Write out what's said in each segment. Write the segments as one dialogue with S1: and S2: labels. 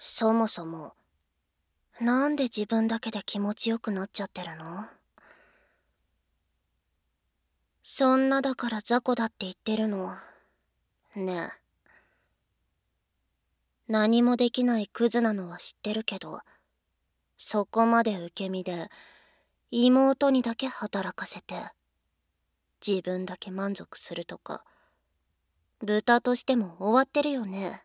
S1: そもそも、なんで自分だけで気持ちよくなっちゃってるの？そんなだから雑魚だって言ってるの。ねえ。何もできないクズなのは知ってるけど、そこまで受け身で、妹にだけ働かせて、自分だけ満足するとか、豚としても終わってるよね。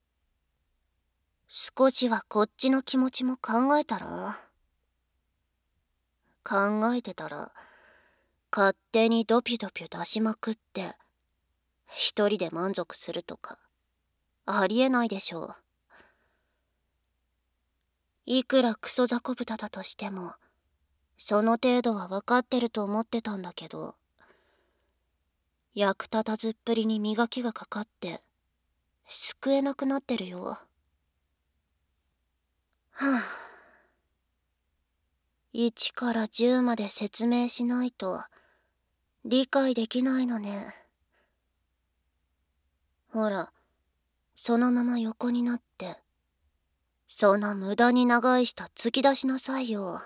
S1: 少しはこっちの気持ちも考えたら？考えてたら、勝手にドピュドピュ出しまくって、一人で満足するとか、ありえないでしょう。いくらクソ雑魚豚だとしても、その程度は分かってると思ってたんだけど、役立たずっぷりに磨きがかかって、救えなくなってるよ。はぁ、1から10まで説明しないと、理解できないのね。ほら、そのまま横になって、その無駄に長い舌突き出しなさいよ。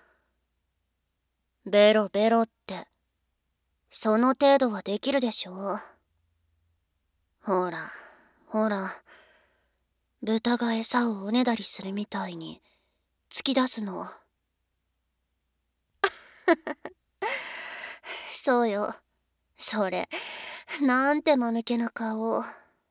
S1: ベロベロって、その程度はできるでしょ。ほら、ほら、豚が餌をおねだりするみたいに突き出すの。そうよ、それ、なんて間抜けな顔。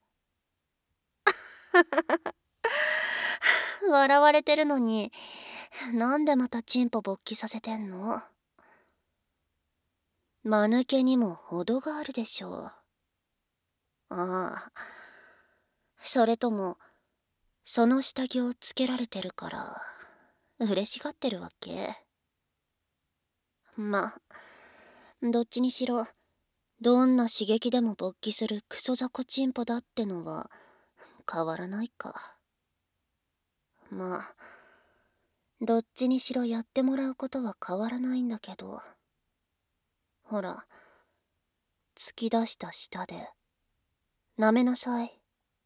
S1: 笑われてるのに、なんでまたチンポ勃起させてんの？間抜けにも程があるでしょう。ああ、それとも、その下着をつけられてるから、嬉しがってるわけ？ま、どっちにしろ、どんな刺激でも勃起するクソ雑魚チンポだってのは変わらないか。まあ、どっちにしろやってもらうことは変わらないんだけど、ほら、突き出した舌で舐めなさい。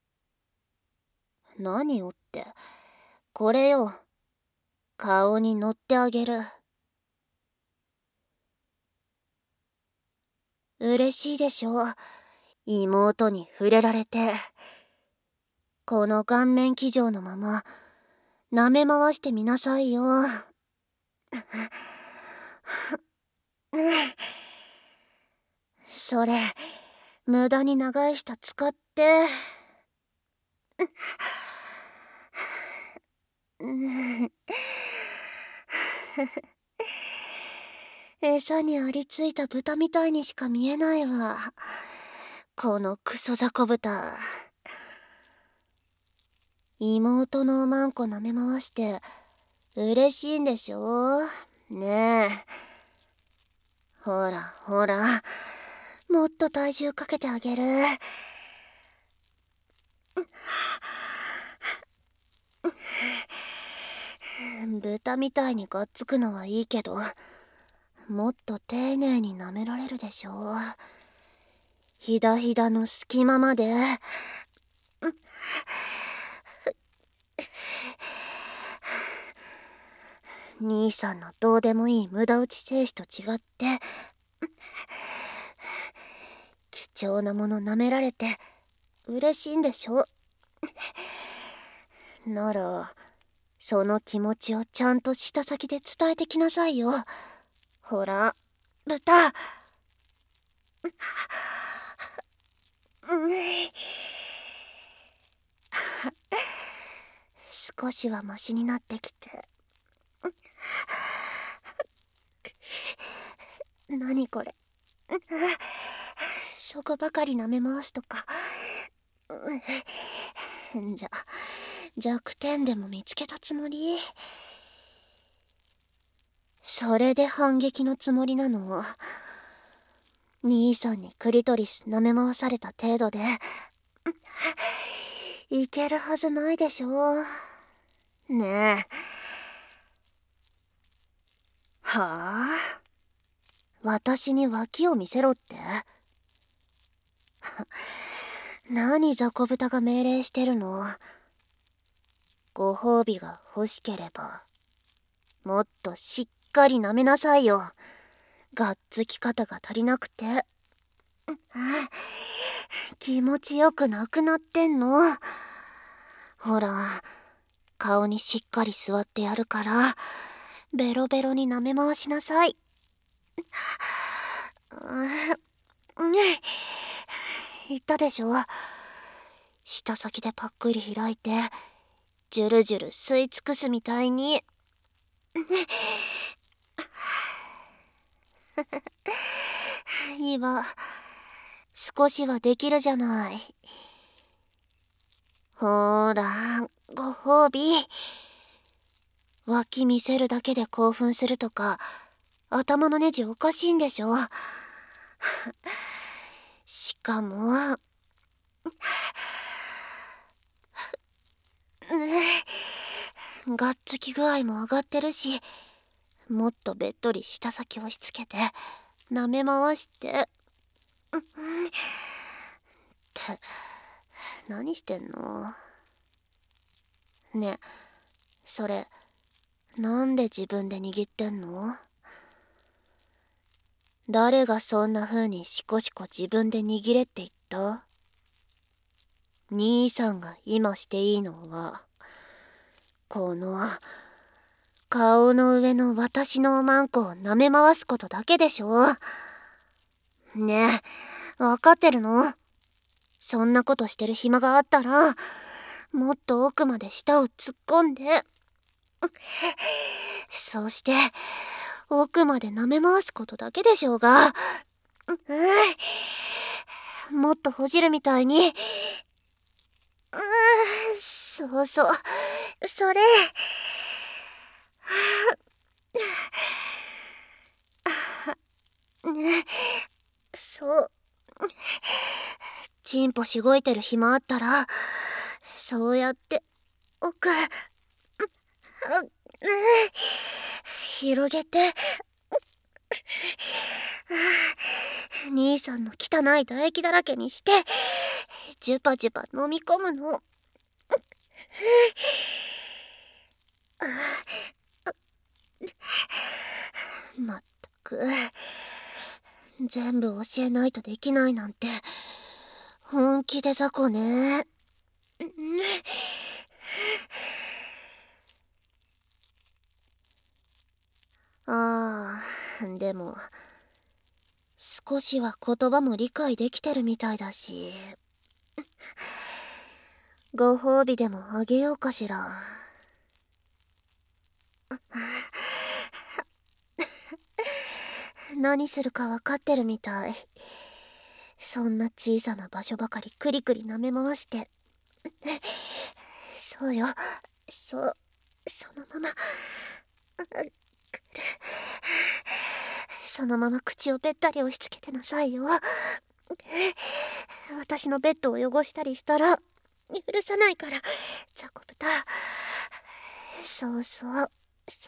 S1: 何をって、これよ。顔に乗ってあげる。嬉しいでしょ、妹に触れられて。この顔面騎乗のまま舐め回してみなさいよ。それ、無駄に長い舌使って。餌にありついた豚みたいにしか見えないわ。このクソ雑魚豚。妹のおまんこ舐め回して嬉しいんでしょ？ねえ。ほらほら、もっと体重かけてあげる。豚みたいにがっつくのはいいけど、もっと丁寧に舐められるでしょ。ひだひだの隙間まで。兄さんのどうでもいい無駄打ち精子と違って、貴重なもの舐められて嬉しいんでしょ。なら、その気持ちをちゃんと舌先で伝えてきなさいよ。ほら、豚。少しはマシになってきて。何これ。そこばかり舐め回すとか。じゃ、弱点でも見つけたつもり？それで反撃のつもりなの？兄さんにクリトリス舐め回された程度でいけるはずないでしょ。ねえ。はあ？私に脇を見せろって？何雑魚豚が命令してるの？ ご褒美が欲しければ、もっとしっかり舐めなさいよ。がっつき方が足りなくて。気持ちよくなくなってんの。ほら、顔にしっかり座ってやるから、ベロベロに舐め回しなさい。言ったでしょ。舌先でパックリ開いて、ジュルジュル吸い尽くすみたいに。いいわ。少しはできるじゃない。ほーら、ご褒美。脇見せるだけで興奮するとか、頭のネジおかしいんでしょ。しかも、がっつき具合も上がってるし、もっとべっとり舌先をしつけて、舐め回して。って、何してんの？ねえ、それ、なんで自分で握ってんの？誰がそんな風にシコシコ自分で握れって言った？兄さんが今していいのは、この、顔の上の私のおまんこを舐め回すことだけでしょ。ねえ、わかってるの？そんなことしてる暇があったら、もっと奥まで舌を突っ込んで、そうして、奥まで舐め回すことだけでしょうが。もっとほじるみたいに。そうそう、それ。ね、そう。チンポしごいてる暇あったら、そうやって奥、広げて、兄さんの汚い唾液だらけにして、ジュパジュパ飲み込むの。まったく、全部教えないとできないなんて、本気で雑魚ね。ああ、でも、少しは言葉も理解できてるみたいだし、ご褒美でもあげようかしら。何するか分かってるみたい。そんな小さな場所ばかりクリクリ舐め回して。そうよ、そう、そのまま。そのまま口をべったり押し付けてなさいよ。私のベッドを汚したりしたら許さないから、チョコブタ。そうそう、そ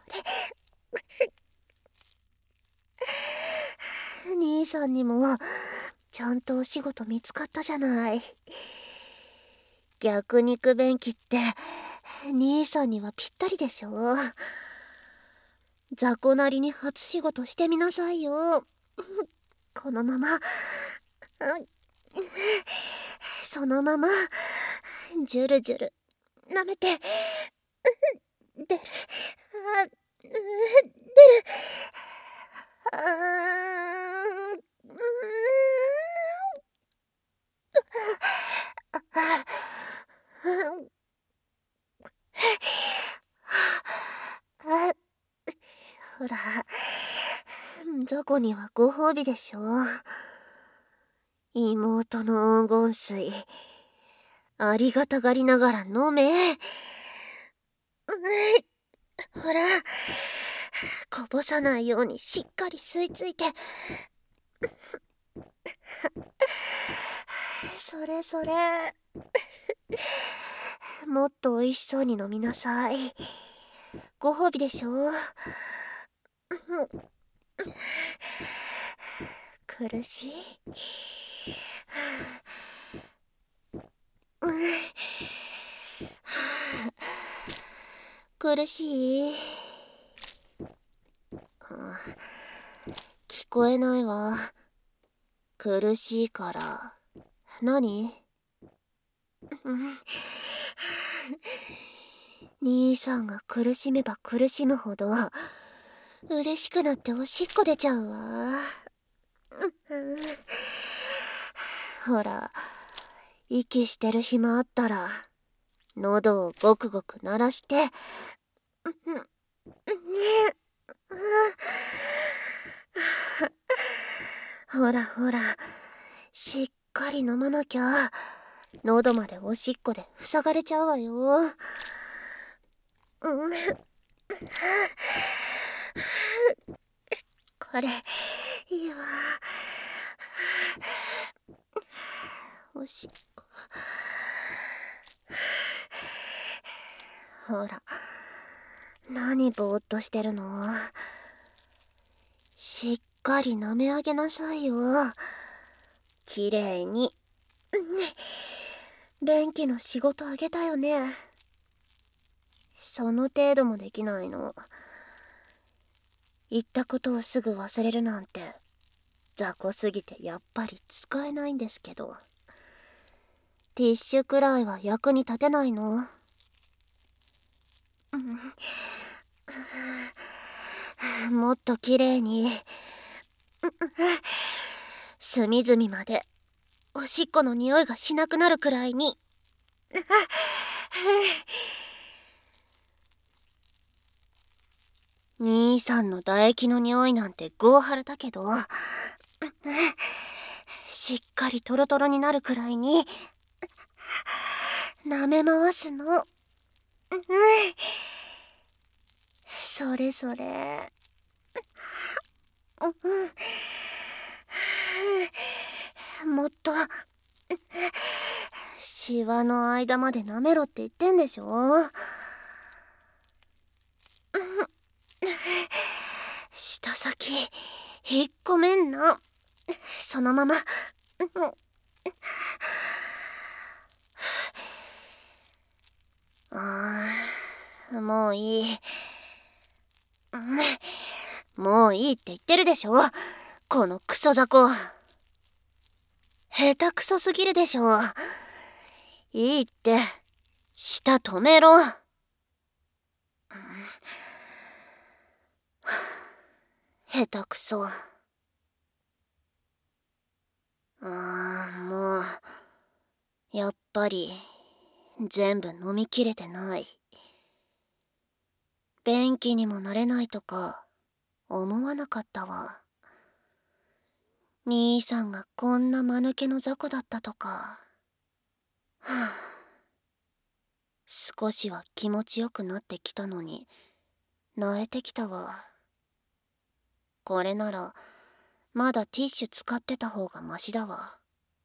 S1: れ。兄さんにもちゃんとお仕事見つかったじゃない。逆肉便器って兄さんにはぴったりでしょ。雑魚なりに初仕事してみなさいよ。このまま、そのまま、ジュルジュル、舐めて、出る、出る、あー、ほら、雑魚にはご褒美でしょ。妹の黄金水、ありがたがりながら飲め。ほら、こぼさないようにしっかり吸い付いて。それそれ。もっと美味しそうに飲みなさい。ご褒美でしょ。苦しい。 苦しい。聞こえないわ。苦しいから。何？兄さんが苦しめば苦しむほど嬉しくなっておしっこ出ちゃうわ。ほら、息してる暇あったら喉をゴクゴク鳴らして。ほらほら、しっかり飲まなきゃ喉までおしっこで塞がれちゃうわよ。これいいわ。おしっこ。ほら、何ぼーっとしてるの？しっかり舐め上げなさいよ。きれいに。便器の仕事あげたよね。その程度もできないの？言ったことをすぐ忘れるなんて雑魚すぎてやっぱり使えないんですけど。ティッシュくらいは役に立てないの？もっときれいに。隅々までおしっこの匂いがしなくなるくらいに。兄さんの唾液の匂いなんてゴーハラだけど、しっかりトロトロになるくらいに舐め回すの。それそれ。もっとシワの間まで舐めろって言ってんでしょ。舌先引っ込めんな。そのまま。もういい。もういいって言ってるでしょ、このクソ雑魚。下手くそすぎるでしょ。いいって、舌止めろ。下手くそ。もうやっぱり全部飲みきれてない。便器にもなれないとか思わなかったわ。兄さんがこんな間抜けの雑魚だったとか。少しは気持ちよくなってきたのに萎えてきたわ。これならまだティッシュ使ってた方がマシだわ。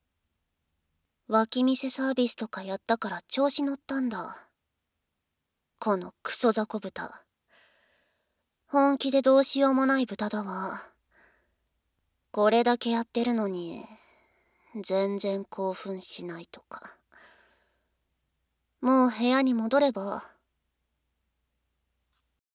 S1: 脇見せサービスとかやったから調子乗ったんだ。このクソ雑魚豚。本気でどうしようもない豚だわ。これだけやってるのに全然興奮しないとか。もう部屋に戻れば？